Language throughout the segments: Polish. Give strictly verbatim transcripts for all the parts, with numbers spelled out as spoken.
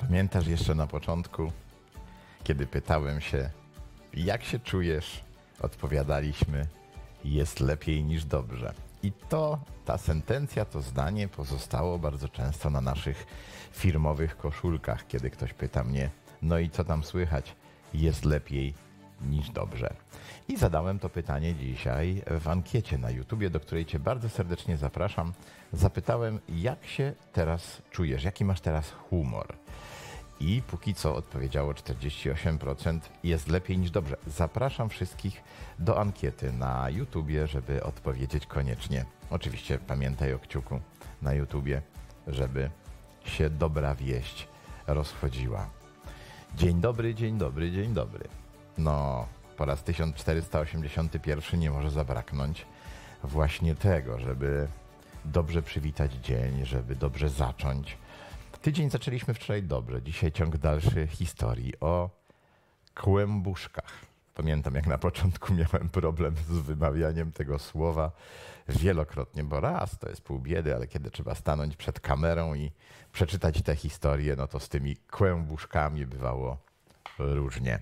Pamiętasz jeszcze na początku, kiedy pytałem się, jak się czujesz? Odpowiadaliśmy, jest lepiej niż dobrze. I to, ta sentencja, to zdanie pozostało bardzo często na naszych firmowych koszulkach, kiedy ktoś pyta mnie, no i co tam słychać? Jest lepiej niż dobrze. I zadałem to pytanie dzisiaj w ankiecie na YouTubie, do której Cię bardzo serdecznie zapraszam. Zapytałem, jak się teraz czujesz, jaki masz teraz humor? I póki co odpowiedziało czterdzieści osiem procent, jest lepiej niż dobrze. Zapraszam wszystkich do ankiety na YouTubie, żeby odpowiedzieć koniecznie. Oczywiście pamiętaj o kciuku na YouTubie, żeby się dobra wieść rozchodziła. Dzień dobry, dzień dobry, dzień dobry. No, po raz tysiąc czterysta osiemdziesiąty pierwszy nie może zabraknąć właśnie tego, żeby dobrze przywitać dzień, żeby dobrze zacząć. Tydzień zaczęliśmy wczoraj dobrze, dzisiaj ciąg dalszy historii o kłębuszkach. Pamiętam, jak na początku miałem problem z wymawianiem tego słowa wielokrotnie, bo raz to jest pół biedy, ale kiedy trzeba stanąć przed kamerą i przeczytać tę historię, no to z tymi kłębuszkami bywało różnie.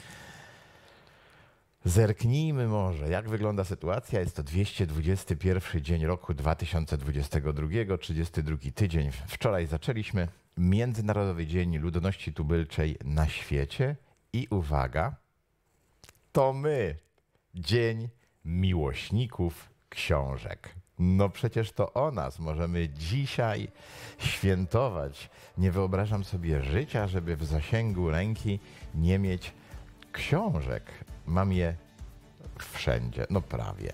Zerknijmy może, jak wygląda sytuacja. Jest to dwieście dwudziesty pierwszy dzień roku dwa tysiące dwudziestego drugiego, trzydziesty drugi tydzień. Wczoraj zaczęliśmy Międzynarodowy Dzień Ludności Tubylczej na świecie i uwaga, to my, Dzień Miłośników Książek. No przecież to o nas możemy dzisiaj świętować. Nie wyobrażam sobie życia, żeby w zasięgu ręki nie mieć książek. Mam je wszędzie, no prawie.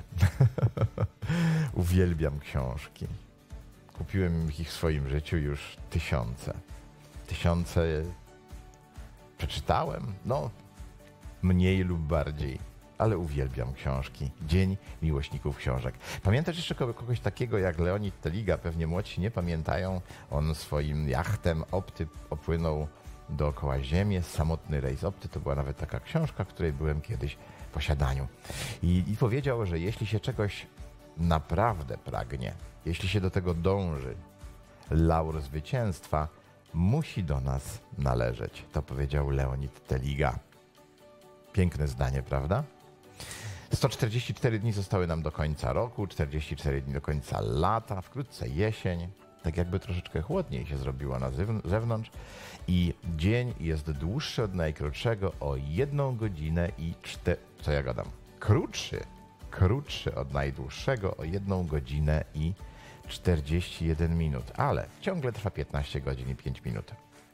Uwielbiam książki. Kupiłem ich w swoim życiu już tysiące. Tysiące przeczytałem, no mniej lub bardziej, ale uwielbiam książki. Dzień Miłośników Książek. Pamiętasz jeszcze kogoś takiego jak Leonid Teliga? Pewnie młodsi nie pamiętają. On swoim jachtem Opty opłynął dookoła Ziemię, Samotny rejs Opty. To była nawet taka książka, której byłem kiedyś w posiadaniu. I, I powiedział, że jeśli się czegoś naprawdę pragnie, jeśli się do tego dąży, laur zwycięstwa musi do nas należeć. To powiedział Leonid Teliga. Piękne zdanie, prawda? sto czterdzieści cztery dni zostały nam do końca roku, czterdzieści cztery dni do końca lata, wkrótce jesień. Tak jakby troszeczkę chłodniej się zrobiło na zewnątrz i dzień jest dłuższy od najkrótszego o jedną godzinę i cztery... Co ja gadam? Krótszy, krótszy od najdłuższego o jedną godzinę i czterdzieści jeden minut, ale ciągle trwa piętnaście godzin i pięć minut.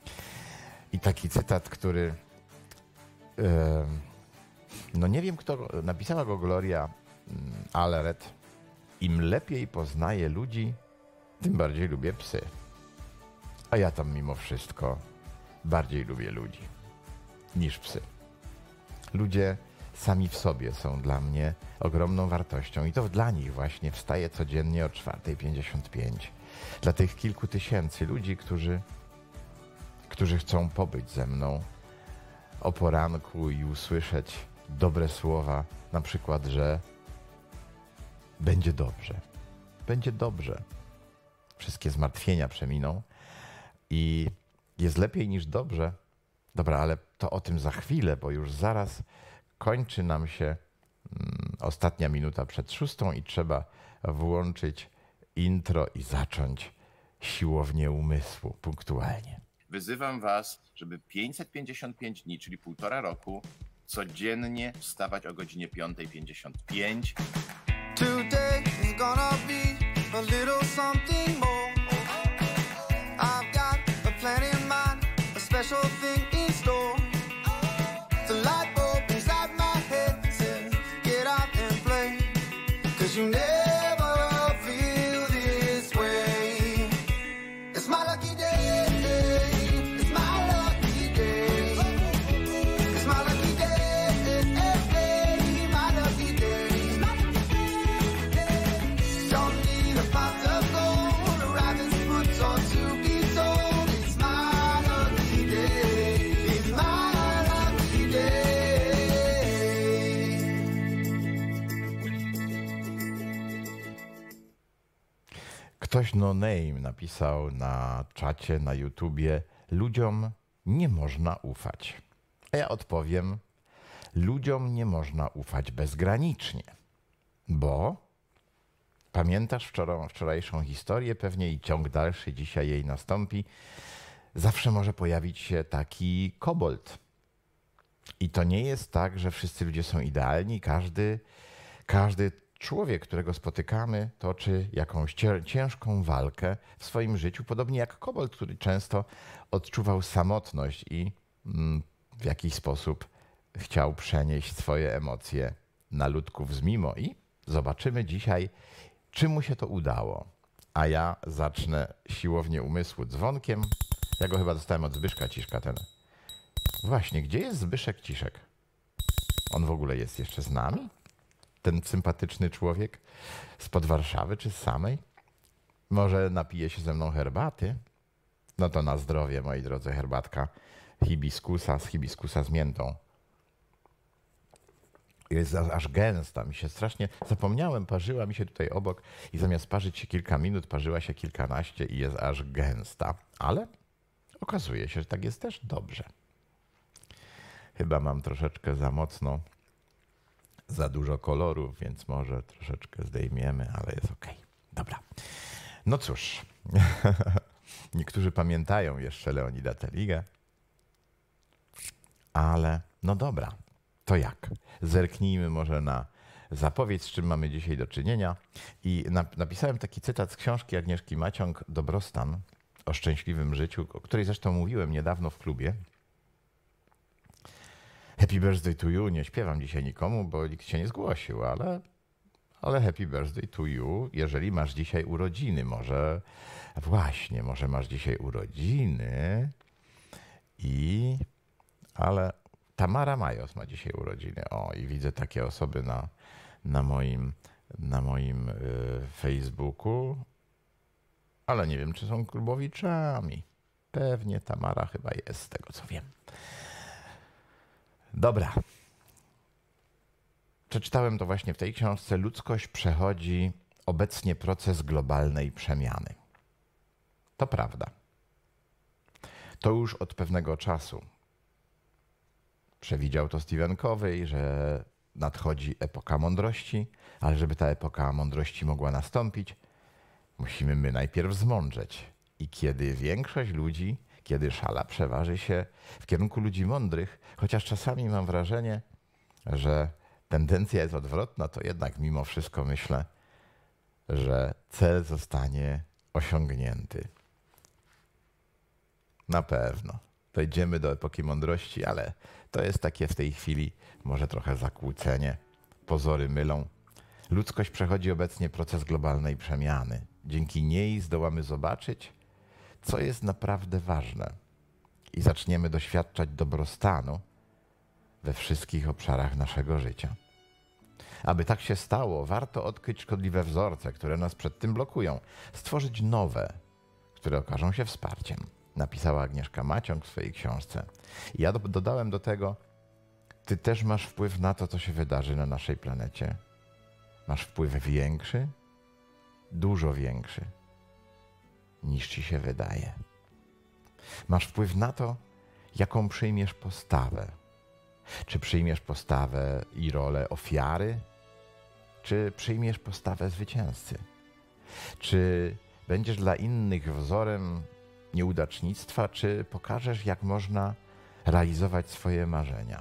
I taki cytat, który... Yy, no nie wiem kto, napisała go Gloria Allred. Im lepiej poznaję ludzi, tym bardziej lubię psy. A ja tam mimo wszystko bardziej lubię ludzi niż psy. Ludzie sami w sobie są dla mnie ogromną wartością i to dla nich właśnie wstaję codziennie o czwarta pięćdziesiąt pięć. Dla tych kilku tysięcy ludzi, którzy, którzy chcą pobyć ze mną o poranku i usłyszeć dobre słowa, na przykład, że będzie dobrze. Będzie dobrze. Wszystkie zmartwienia przeminą i jest lepiej niż dobrze. Dobra, ale to o tym za chwilę, bo już zaraz kończy nam się mm, ostatnia minuta przed szóstą i trzeba włączyć intro i zacząć siłownię umysłu punktualnie. Wyzywam was, żeby pięćset pięćdziesiąt pięć dni, czyli półtora roku, codziennie wstawać o godzinie piąta pięćdziesiąt pięć. Today is gonna be a little something more. I've got a plan in mind, a special thing in store. The light bulb inside my head says, get out and play, 'cause you never feel this way. It's my lucky day, it's my lucky day. It's my lucky day, my lucky day. Don't need a pot of gold, a rabbit's foot or to be told. It's my lucky day, it's my lucky day. Ktoś no name napisał na czacie, na YouTubie, ludziom nie można ufać? A ja odpowiem, ludziom nie można ufać bezgranicznie, bo pamiętasz wczoraj, wczorajszą historię, pewnie i ciąg dalszy dzisiaj jej nastąpi. Zawsze może pojawić się taki kobold. I to nie jest tak, że wszyscy ludzie są idealni. Każdy, każdy człowiek, którego spotykamy, toczy jakąś ciężką walkę w swoim życiu, podobnie jak kobold, który często odczuwał samotność i mm, w jakiś sposób chciał przenieść swoje emocje na ludków z mimo. I zobaczymy dzisiaj, czy mu się to udało. A ja zacznę siłownię umysłu dzwonkiem. Ja go chyba dostałem od Zbyszka Ciszka. Ten. Właśnie, gdzie jest Zbyszek Ciszek? On w ogóle jest jeszcze z nami? Ten sympatyczny człowiek spod Warszawy czy z samej? Może napije się ze mną herbaty? No to na zdrowie, moi drodzy, herbatka hibiskusa, z hibiskusa z miętą. Jest aż gęsta, mi się strasznie, zapomniałem, parzyła mi się tutaj obok i zamiast parzyć się kilka minut, parzyła się kilkanaście i jest aż gęsta. Ale okazuje się, że tak jest też dobrze. Chyba mam troszeczkę za mocno, za dużo kolorów, więc może troszeczkę zdejmiemy, ale jest okej. Dobra. No cóż, niektórzy pamiętają jeszcze Leonida Teligę, ale no dobra, to jak? Zerknijmy może na zapowiedź, z czym mamy dzisiaj do czynienia. I napisałem taki cytat z książki Agnieszki Maciąg Dobrostan o szczęśliwym życiu, o której zresztą mówiłem niedawno w klubie. Happy birthday to you, nie śpiewam dzisiaj nikomu, bo nikt się nie zgłosił, ale, ale happy birthday to you, jeżeli masz dzisiaj urodziny. Może właśnie, może masz dzisiaj urodziny i... ale Tamara Majos ma dzisiaj urodziny. O, i widzę takie osoby na, na moim, na moim y, Facebooku, ale nie wiem, czy są klubowiczami. Pewnie Tamara chyba jest, z tego co wiem. Dobra. Przeczytałem to właśnie w tej książce. Ludzkość przechodzi obecnie proces globalnej przemiany. To prawda. To już od pewnego czasu. Przewidział to Stephen Covey, że nadchodzi epoka mądrości, ale żeby ta epoka mądrości mogła nastąpić, musimy my najpierw zmądrzeć. I kiedy większość ludzi, kiedy szala przeważy się w kierunku ludzi mądrych, chociaż czasami mam wrażenie, że tendencja jest odwrotna, to jednak mimo wszystko myślę, że cel zostanie osiągnięty. Na pewno. Dojdziemy do epoki mądrości, ale to jest takie w tej chwili może trochę zakłócenie. Pozory mylą. Ludzkość przechodzi obecnie proces globalnej przemiany. Dzięki niej zdołamy zobaczyć, co jest naprawdę ważne i zaczniemy doświadczać dobrostanu we wszystkich obszarach naszego życia. Aby tak się stało, warto odkryć szkodliwe wzorce, które nas przed tym blokują, stworzyć nowe, które okażą się wsparciem. Napisała Agnieszka Maciąg w swojej książce. I ja do, dodałem do tego, ty też masz wpływ na to, co się wydarzy na naszej planecie. Masz wpływ większy, dużo większy, niż ci się wydaje. Masz wpływ na to, jaką przyjmiesz postawę. Czy przyjmiesz postawę i rolę ofiary, czy przyjmiesz postawę zwycięzcy? Czy będziesz dla innych wzorem nieudacznictwa, czy pokażesz, jak można realizować swoje marzenia?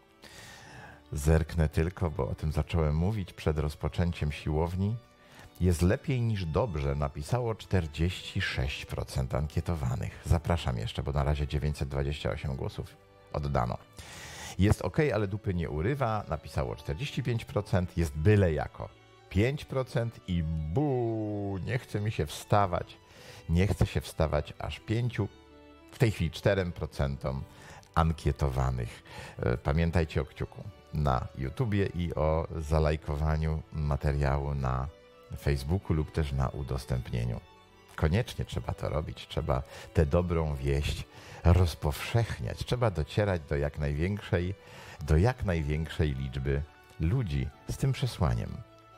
Zerknę tylko, bo o tym zacząłem mówić przed rozpoczęciem siłowni. Jest lepiej niż dobrze, napisało czterdzieści sześć procent ankietowanych. Zapraszam jeszcze, bo na razie dziewięćset dwadzieścia osiem głosów oddano. Jest ok, ale dupy nie urywa, napisało czterdzieści pięć procent. Jest byle jako pięć procent i bu, nie chce mi się wstawać. Nie chce się wstawać aż pięć, w tej chwili cztery procent ankietowanych. Pamiętajcie o kciuku na YouTubie i o zalajkowaniu materiału na Facebooku lub też na udostępnieniu. Koniecznie trzeba to robić, trzeba tę dobrą wieść rozpowszechniać, trzeba docierać do jak największej, do jak największej liczby ludzi z tym przesłaniem,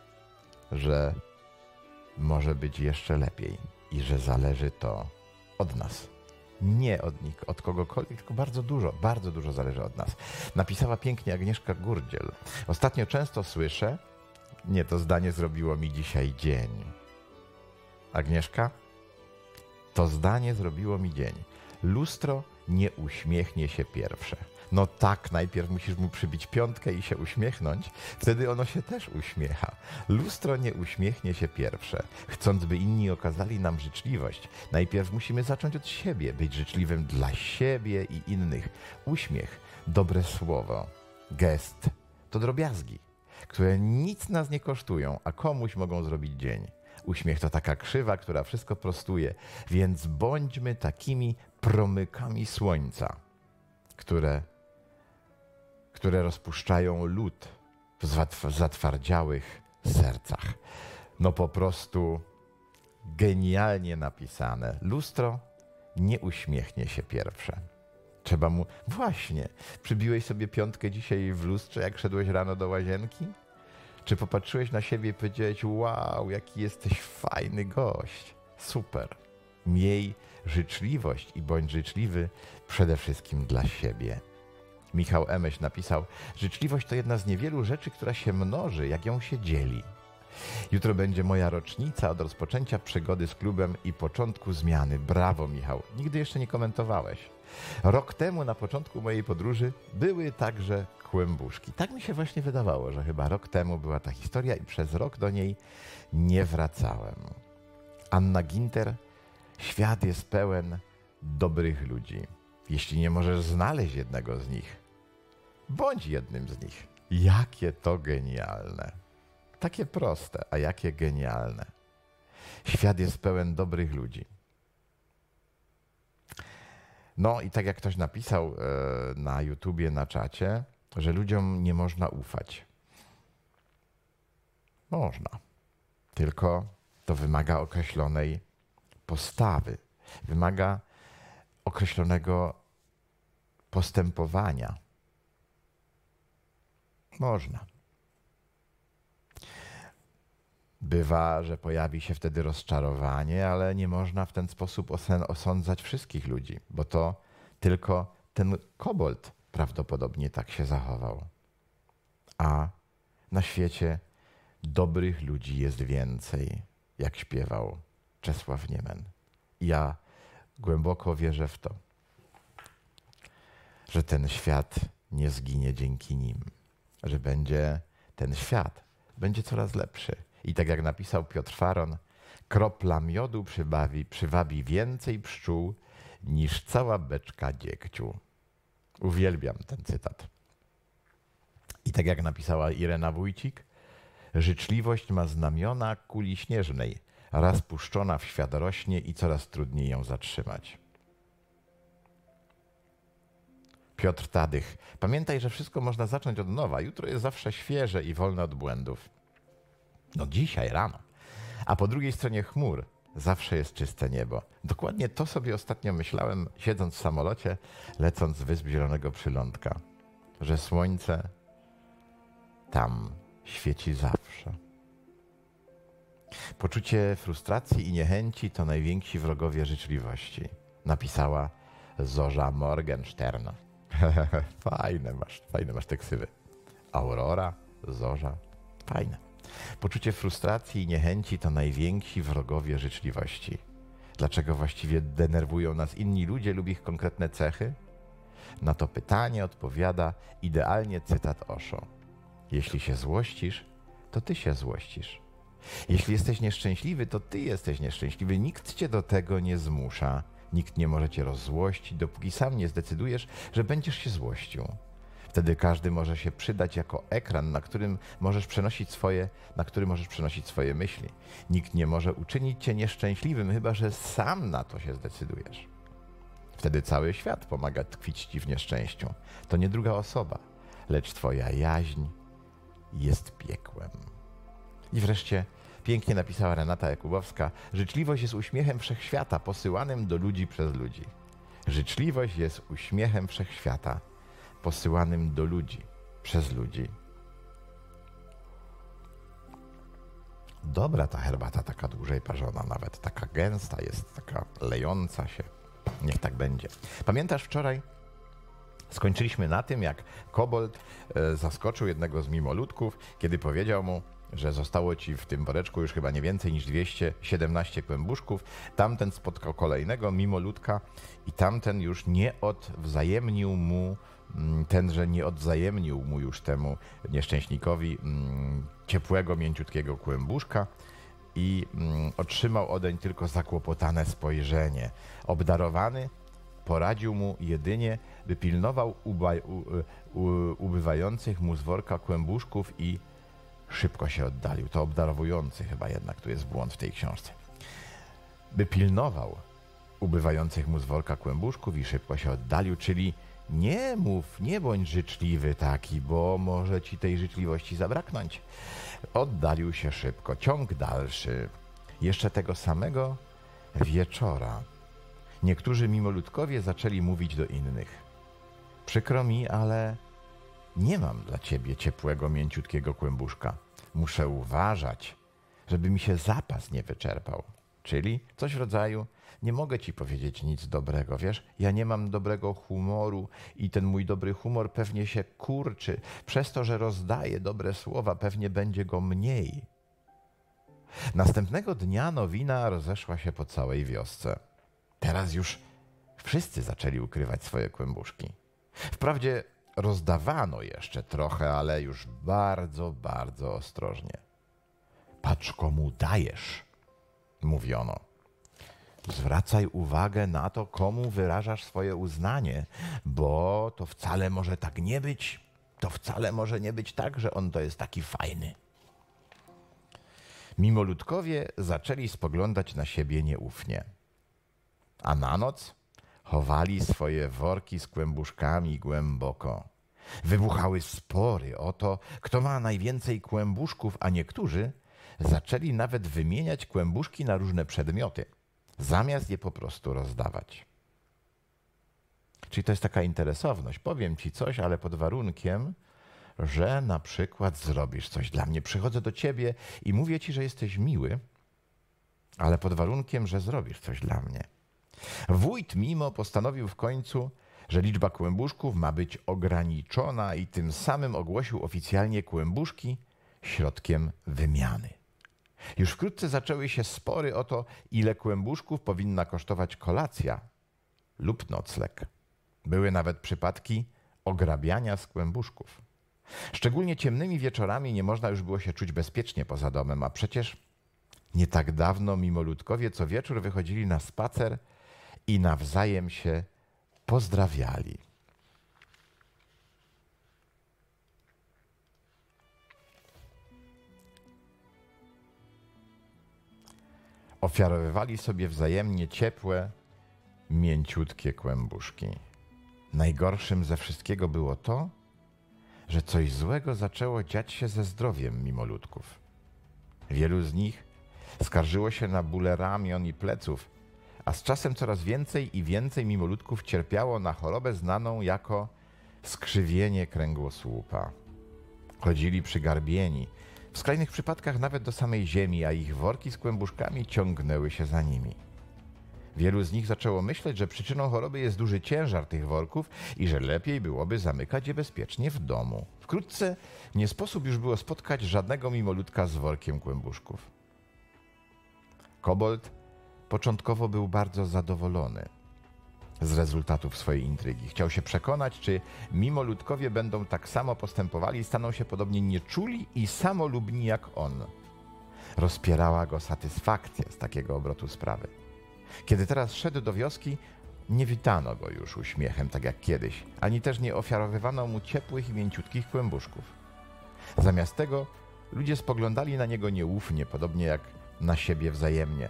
że może być jeszcze lepiej i że zależy to od nas, Nie od nich, od kogokolwiek, tylko bardzo dużo, bardzo dużo zależy od nas. Napisała pięknie Agnieszka Gurdziel. Ostatnio często słyszę, nie, to zdanie zrobiło mi dzisiaj dzień. Agnieszka, to zdanie zrobiło mi dzień. Lustro nie uśmiechnie się pierwsze. No tak, najpierw musisz mu przybić piątkę i się uśmiechnąć, wtedy ono się też uśmiecha. Lustro nie uśmiechnie się pierwsze. Chcąc, by inni okazali nam życzliwość, najpierw musimy zacząć od siebie, być życzliwym dla siebie i innych. Uśmiech, dobre słowo, gest to drobiazgi, które nic nas nie kosztują, a komuś mogą zrobić dzień. Uśmiech to taka krzywa, która wszystko prostuje, więc bądźmy takimi promykami słońca, które, które rozpuszczają lód w zatwardziałych sercach. No po prostu genialnie napisane. Lustro nie uśmiechnie się pierwsze. Trzeba mu... Właśnie, przybiłeś sobie piątkę dzisiaj w lustrze, jak szedłeś rano do łazienki? Czy popatrzyłeś na siebie i powiedziałeś, wow, jaki jesteś fajny gość. Super. Miej życzliwość i bądź życzliwy przede wszystkim dla siebie. Michał Emyś napisał, życzliwość to jedna z niewielu rzeczy, która się mnoży, jak ją się dzieli. Jutro będzie moja rocznica od rozpoczęcia przygody z klubem i początku zmiany. Brawo, Michał. Nigdy jeszcze nie komentowałeś. Rok temu na początku mojej podróży były także kłębuszki. Tak mi się właśnie wydawało, że chyba rok temu była ta historia i przez rok do niej nie wracałem. Anna Ginter, świat jest pełen dobrych ludzi. Jeśli nie możesz znaleźć jednego z nich, bądź jednym z nich. Jakie to genialne. Takie proste, a jakie genialne. Świat jest pełen dobrych ludzi. No i tak jak ktoś napisał e, na YouTubie, na czacie, że ludziom nie można ufać. Można. Tylko to wymaga określonej postawy. Wymaga określonego postępowania. Można. Bywa, że pojawi się wtedy rozczarowanie, ale nie można w ten sposób osądzać wszystkich ludzi, bo to tylko ten kobold prawdopodobnie tak się zachował. A na świecie dobrych ludzi jest więcej, jak śpiewał Czesław Niemen. Ja głęboko wierzę w to, że ten świat nie zginie dzięki nim, że będzie ten świat będzie coraz lepszy. I tak jak napisał Piotr Faron, kropla miodu przybawi, przywabi więcej pszczół niż cała beczka dziegciu. Uwielbiam ten cytat. I tak jak napisała Irena Wójcik, życzliwość ma znamiona kuli śnieżnej, raz puszczona w świat rośnie i coraz trudniej ją zatrzymać. Piotr Tadych, pamiętaj, że wszystko można zacząć od nowa. Jutro jest zawsze świeże i wolne od błędów. No dzisiaj rano. A po drugiej stronie chmur zawsze jest czyste niebo. Dokładnie to sobie ostatnio myślałem, siedząc w samolocie, lecąc z Wysp Zielonego Przylądka, że słońce tam świeci zawsze. Poczucie frustracji i niechęci to najwięksi wrogowie życzliwości, napisała Zorza Morgenstern. Fajne masz, fajne masz te ksywy. Aurora, Zorza, fajne. Poczucie frustracji i niechęci to najwięksi wrogowie życzliwości. Dlaczego właściwie denerwują nas inni ludzie lub ich konkretne cechy? Na to pytanie odpowiada idealnie cytat Osho. Jeśli się złościsz, to ty się złościsz. Jeśli jesteś nieszczęśliwy, to ty jesteś nieszczęśliwy. Nikt cię do tego nie zmusza. Nikt nie może cię rozzłościć, dopóki sam nie zdecydujesz, że będziesz się złościł. Wtedy każdy może się przydać jako ekran, na którym możesz przenosić swoje, na który możesz przenosić swoje myśli. Nikt nie może uczynić cię nieszczęśliwym, chyba że sam na to się zdecydujesz. Wtedy cały świat pomaga tkwić ci w nieszczęściu. To nie druga osoba, lecz twoja jaźń jest piekłem. I wreszcie pięknie napisała Renata Jakubowska, życzliwość jest uśmiechem wszechświata posyłanym do ludzi przez ludzi. Życzliwość jest uśmiechem wszechświata posyłanym do ludzi przez ludzi. Dobra ta herbata, taka dłużej parzona, nawet taka gęsta jest, taka lejąca się. Niech tak będzie. Pamiętasz wczoraj? Skończyliśmy na tym, jak Kobold e, zaskoczył jednego z mimoludków, kiedy powiedział mu, że zostało ci w tym woreczku już chyba nie więcej niż dwieście siedemnaście kłębuszków. Tamten spotkał kolejnego mimoludka i tamten już nie odwzajemnił mu, tenże nie odwzajemnił mu już temu nieszczęśnikowi mm, ciepłego, mięciutkiego kłębuszka i mm, otrzymał odeń tylko zakłopotane spojrzenie. Obdarowany poradził mu jedynie, by pilnował uba, u, u, ubywających mu z worka kłębuszków i szybko się oddalił. To obdarowujący chyba jednak, tu jest błąd w tej książce. By pilnował ubywających mu z worka kłębuszków i szybko się oddalił, czyli nie mów, nie bądź życzliwy taki, bo może ci tej życzliwości zabraknąć. Oddalił się szybko. Ciąg dalszy. Jeszcze tego samego wieczora niektórzy mimoludkowie zaczęli mówić do innych. Przykro mi, ale nie mam dla ciebie ciepłego, mięciutkiego kłębuszka. Muszę uważać, żeby mi się zapas nie wyczerpał. Czyli coś w rodzaju, nie mogę ci powiedzieć nic dobrego, wiesz? Ja nie mam dobrego humoru i ten mój dobry humor pewnie się kurczy. Przez to, że rozdaję dobre słowa, pewnie będzie go mniej. Następnego dnia nowina rozeszła się po całej wiosce. Teraz już wszyscy zaczęli ukrywać swoje kłębuszki. Wprawdzie rozdawano jeszcze trochę, ale już bardzo, bardzo ostrożnie. Patrz, komu dajesz, mówiono. Zwracaj uwagę na to, komu wyrażasz swoje uznanie, bo to wcale może tak nie być, to wcale może nie być tak, że on to jest taki fajny. Mimoludkowie zaczęli spoglądać na siebie nieufnie, a na noc chowali swoje worki z kłębuszkami głęboko. Wybuchały spory o to, kto ma najwięcej kłębuszków, a niektórzy zaczęli nawet wymieniać kłębuszki na różne przedmioty, zamiast je po prostu rozdawać. Czyli to jest taka interesowność. Powiem ci coś, ale pod warunkiem, że na przykład zrobisz coś dla mnie. Przychodzę do ciebie i mówię ci, że jesteś miły, ale pod warunkiem, że zrobisz coś dla mnie. Wójt mimo postanowił w końcu, że liczba kłębuszków ma być ograniczona i tym samym ogłosił oficjalnie kłębuszki środkiem wymiany. Już wkrótce zaczęły się spory o to, ile kłębuszków powinna kosztować kolacja lub nocleg. Były nawet przypadki ograbiania z kłębuszków. Szczególnie ciemnymi wieczorami nie można już było się czuć bezpiecznie poza domem, a przecież nie tak dawno mimoludkowie co wieczór wychodzili na spacer i nawzajem się pozdrawiali. Ofiarowywali sobie wzajemnie ciepłe, mięciutkie kłębuszki. Najgorszym ze wszystkiego było to, że coś złego zaczęło dziać się ze zdrowiem mimoludków. Wielu z nich skarżyło się na bóle ramion i pleców, a z czasem coraz więcej i więcej mimoludków cierpiało na chorobę znaną jako skrzywienie kręgosłupa. Chodzili przygarbieni, w skrajnych przypadkach nawet do samej ziemi, a ich worki z kłębuszkami ciągnęły się za nimi. Wielu z nich zaczęło myśleć, że przyczyną choroby jest duży ciężar tych worków i że lepiej byłoby zamykać je bezpiecznie w domu. Wkrótce nie sposób już było spotkać żadnego mimoludka z workiem kłębuszków. Kobold początkowo był bardzo zadowolony z rezultatów swojej intrygi. Chciał się przekonać, czy mimoludkowie będą tak samo postępowali i staną się podobnie nieczuli i samolubni jak on. Rozpierała go satysfakcja z takiego obrotu sprawy. Kiedy teraz szedł do wioski, nie witano go już uśmiechem, tak jak kiedyś, ani też nie ofiarowywano mu ciepłych i mięciutkich kłębuszków. Zamiast tego ludzie spoglądali na niego nieufnie, podobnie jak na siebie wzajemnie.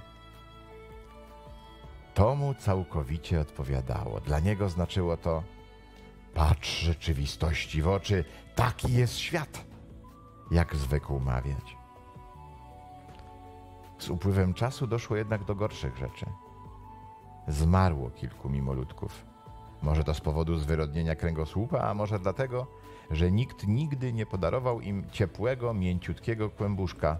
To mu całkowicie odpowiadało. Dla niego znaczyło to: patrz rzeczywistości w oczy, taki jest świat, jak zwykł mawiać. Z upływem czasu doszło jednak do gorszych rzeczy. Zmarło kilku mimoludków. Może to z powodu zwyrodnienia kręgosłupa, a może dlatego, że nikt nigdy nie podarował im ciepłego, mięciutkiego kłębuszka.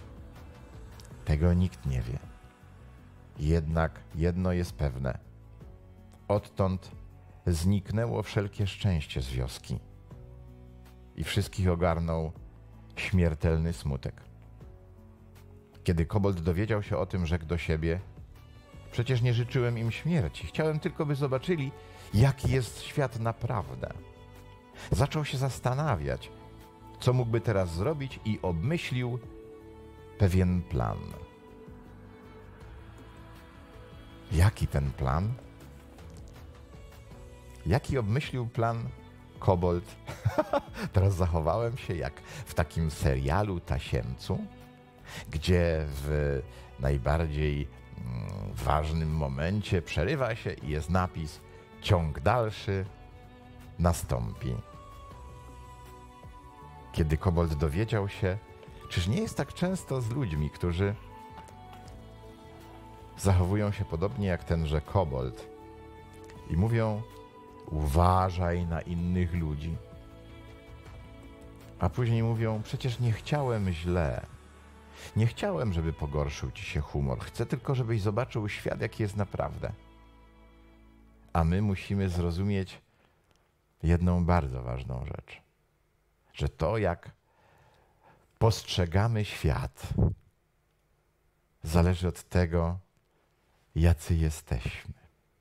Tego nikt nie wie. Jednak jedno jest pewne. Odtąd zniknęło wszelkie szczęście z wioski i wszystkich ogarnął śmiertelny smutek. Kiedy kobold dowiedział się o tym, rzekł do siebie: przecież nie życzyłem im śmierci, chciałem tylko, by zobaczyli, jaki jest świat naprawdę. Zaczął się zastanawiać, co mógłby teraz zrobić, i obmyślił pewien plan. Jaki ten plan? Jaki obmyślił plan kobold? Teraz zachowałem się jak w takim serialu Tasiemcu, gdzie w najbardziej mm, ważnym momencie przerywa się i jest napis: ciąg dalszy nastąpi. Kiedy kobold dowiedział się, czyż nie jest tak często z ludźmi, którzy zachowują się podobnie jak tenże kobold i mówią: uważaj na innych ludzi, a później mówią: przecież nie chciałem źle, nie chciałem, żeby pogorszył ci się humor, chcę tylko, żebyś zobaczył świat, jaki jest naprawdę. A my musimy zrozumieć jedną bardzo ważną rzecz, że to, jak postrzegamy świat, zależy od tego, jacy jesteśmy.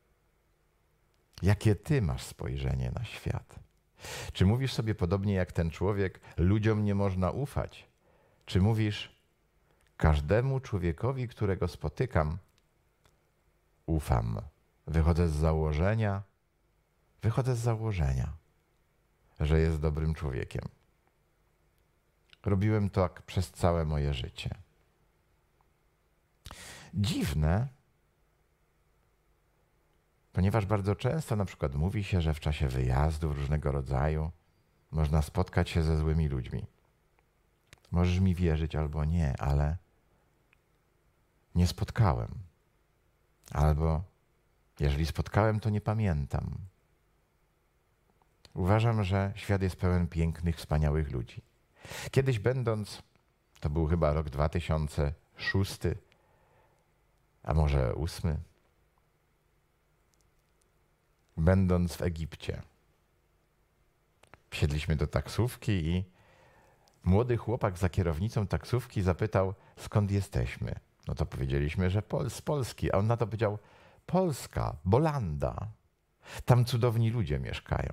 Jakie ty masz spojrzenie na świat? Czy mówisz sobie podobnie jak ten człowiek: ludziom nie można ufać? Czy mówisz: każdemu człowiekowi, którego spotykam, ufam. Wychodzę z założenia, wychodzę z założenia, że jest dobrym człowiekiem. Robiłem to tak przez całe moje życie. Dziwne, ponieważ bardzo często na przykład mówi się, że w czasie wyjazdów różnego rodzaju można spotkać się ze złymi ludźmi. Możesz mi wierzyć albo nie, ale nie spotkałem. Albo jeżeli spotkałem, to nie pamiętam. Uważam, że świat jest pełen pięknych, wspaniałych ludzi. Kiedyś będąc, to był chyba rok dwa tysiące szósty, a może ósmy, będąc w Egipcie, wsiedliśmy do taksówki i młody chłopak za kierownicą taksówki zapytał, skąd jesteśmy. No to powiedzieliśmy, że Pol- z Polski, a on na to powiedział: Polska, Bolanda, tam cudowni ludzie mieszkają.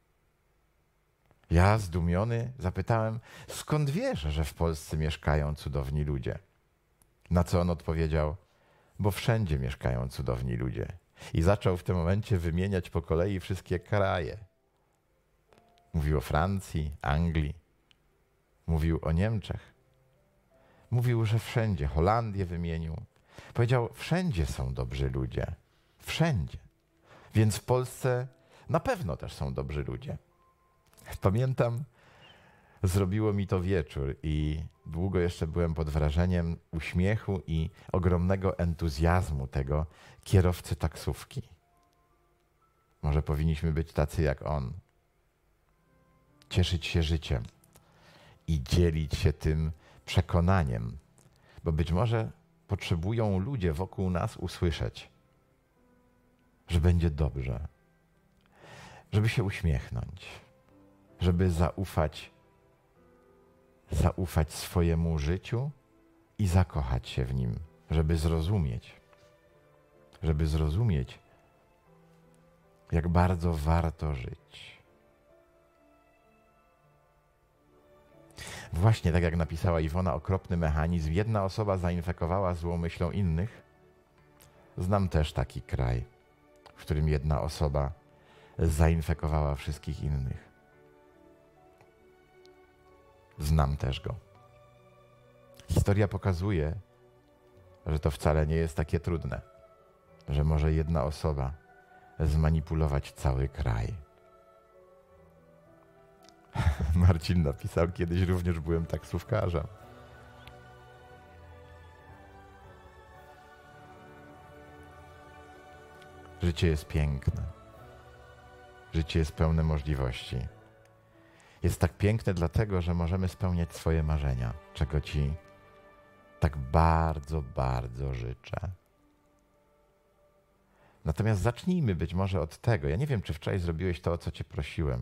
Ja zdumiony zapytałem: skąd wiesz, że w Polsce mieszkają cudowni ludzie? Na co on odpowiedział: bo wszędzie mieszkają cudowni ludzie. I zaczął w tym momencie wymieniać po kolei wszystkie kraje. Mówił o Francji, Anglii, mówił o Niemczech. Mówił, że wszędzie, Holandię wymienił. Powiedział: wszędzie są dobrzy ludzie. Wszędzie. Więc w Polsce na pewno też są dobrzy ludzie. Pamiętam, zrobiło mi to wieczór i długo jeszcze byłem pod wrażeniem uśmiechu i ogromnego entuzjazmu tego kierowcy taksówki. Może powinniśmy być tacy jak on. Cieszyć się życiem i dzielić się tym przekonaniem, bo być może potrzebują ludzie wokół nas usłyszeć, że będzie dobrze, żeby się uśmiechnąć, żeby zaufać, zaufać swojemu życiu i zakochać się w nim, żeby zrozumieć, żeby zrozumieć, jak bardzo warto żyć. Właśnie tak jak napisała Iwona, okropny mechanizm. Jedna osoba zainfekowała złą myślą innych. Znam też taki kraj, w którym jedna osoba zainfekowała wszystkich innych. Znam też go. Historia pokazuje, że to wcale nie jest takie trudne, że może jedna osoba zmanipulować cały kraj. Marcin napisał, kiedyś również byłem taksówkarzem. Życie jest piękne. Życie jest pełne możliwości. Jest tak piękne dlatego, że możemy spełniać swoje marzenia, czego Ci tak bardzo, bardzo życzę. Natomiast zacznijmy być może od tego. Ja nie wiem, czy wczoraj zrobiłeś to, o co cię prosiłem.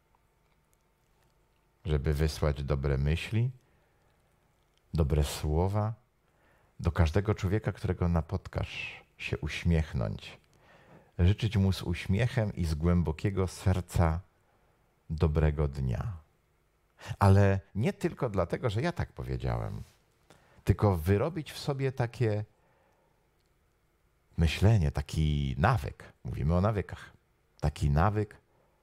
Żeby wysłać dobre myśli, dobre słowa do każdego człowieka, którego napotkasz, się uśmiechnąć. Życzyć mu z uśmiechem i z głębokiego serca dobrego dnia. Ale nie tylko dlatego, że ja tak powiedziałem, tylko wyrobić w sobie takie myślenie, taki nawyk. Mówimy o nawykach. Taki nawyk.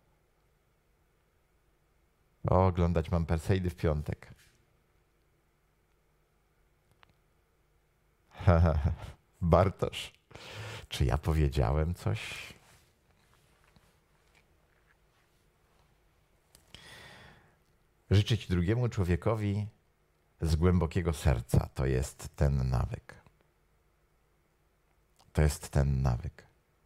O, oglądać mam Perseidy w piątek. Bartosz, czy ja powiedziałem coś? Życzyć drugiemu człowiekowi z głębokiego serca to jest ten nawyk. To jest ten nawyk.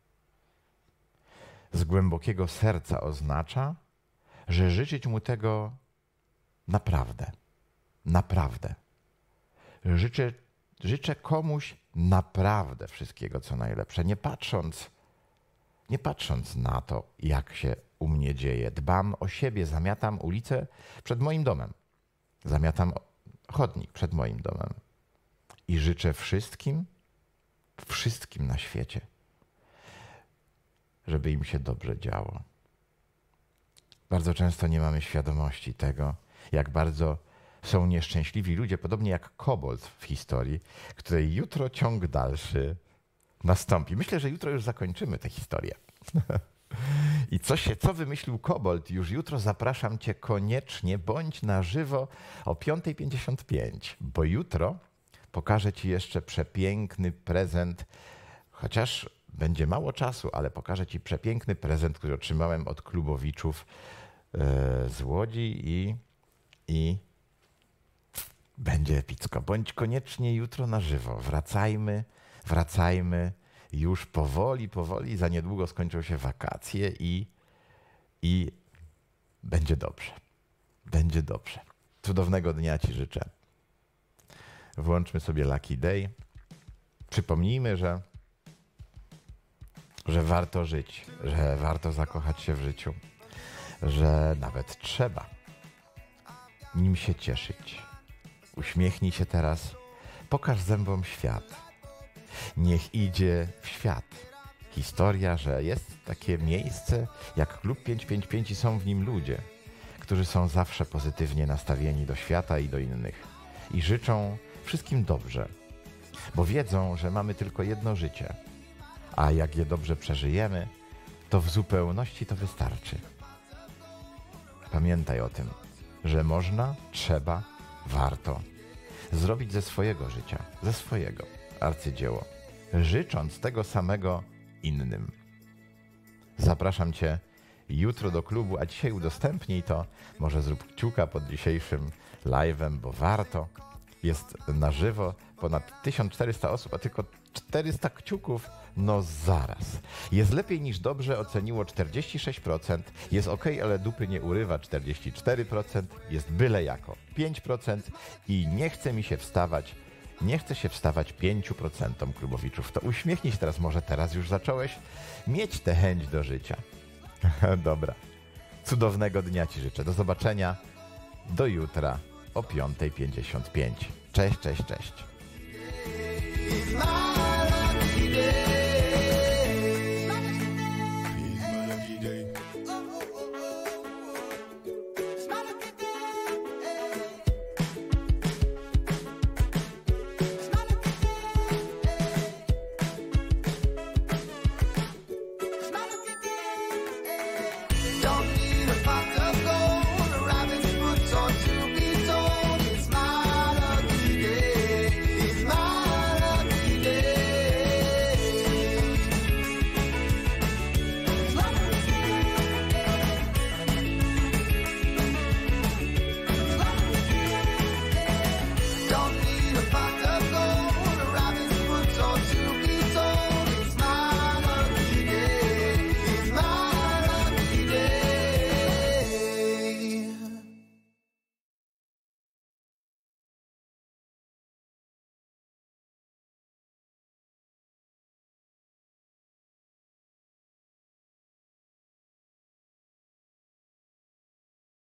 Z głębokiego serca oznacza, że życzyć mu tego naprawdę. Naprawdę. Życzę, życzę komuś naprawdę wszystkiego, co najlepsze. Nie patrząc, nie patrząc na to, jak się u mnie dzieje. Dbam o siebie, zamiatam ulicę przed moim domem. Zamiatam chodnik przed moim domem. I życzę wszystkim, wszystkim na świecie, żeby im się dobrze działo. Bardzo często nie mamy świadomości tego, jak bardzo są nieszczęśliwi ludzie, podobnie jak kobold w historii, której jutro ciąg dalszy nastąpi. Myślę, że jutro już zakończymy tę historię. I co się, co wymyślił kobold? Już jutro zapraszam cię koniecznie, bądź na żywo o piąta pięćdziesiąt pięć, bo jutro pokażę ci jeszcze przepiękny prezent, chociaż będzie mało czasu, ale pokażę ci przepiękny prezent, który otrzymałem od klubowiczów yy, z Łodzi i, i będzie epicko. Bądź koniecznie jutro na żywo. Wracajmy, wracajmy już powoli, powoli. Za niedługo skończą się wakacje i, i będzie dobrze. Będzie dobrze. Cudownego dnia ci życzę. Włączmy sobie Lucky Day. Przypomnijmy, że, że warto żyć, że warto zakochać się w życiu, że nawet trzeba nim się cieszyć. Uśmiechnij się teraz, pokaż zębom świat. Niech idzie w świat. Historia, że jest takie miejsce jak Klub pięćset pięćdziesiąt pięć i są w nim ludzie, którzy są zawsze pozytywnie nastawieni do świata i do innych. I życzą wszystkim dobrze, bo wiedzą, że mamy tylko jedno życie, a jak je dobrze przeżyjemy, to w zupełności to wystarczy. Pamiętaj o tym, że można, trzeba, warto zrobić ze swojego życia, ze swojego arcydzieło, życząc tego samego innym. Zapraszam cię jutro do klubu, a dzisiaj udostępnij to, może zrób kciuka pod dzisiejszym live'em, bo warto. Jest na żywo ponad tysiąc czterysta osób, a tylko czterysta kciuków. No zaraz. Jest lepiej niż dobrze oceniło czterdzieści sześć procent. Jest ok, ale dupy nie urywa czterdzieści cztery procent. Jest byle jako pięć procent. I nie chce mi się wstawać, nie chce się wstawać pięć procent klubowiczów. To uśmiechnij się teraz, może teraz już zacząłeś mieć tę chęć do życia. Dobra. Cudownego dnia ci życzę. Do zobaczenia. Do jutra o piąta pięćdziesiąt pięć. Cześć, cześć, cześć.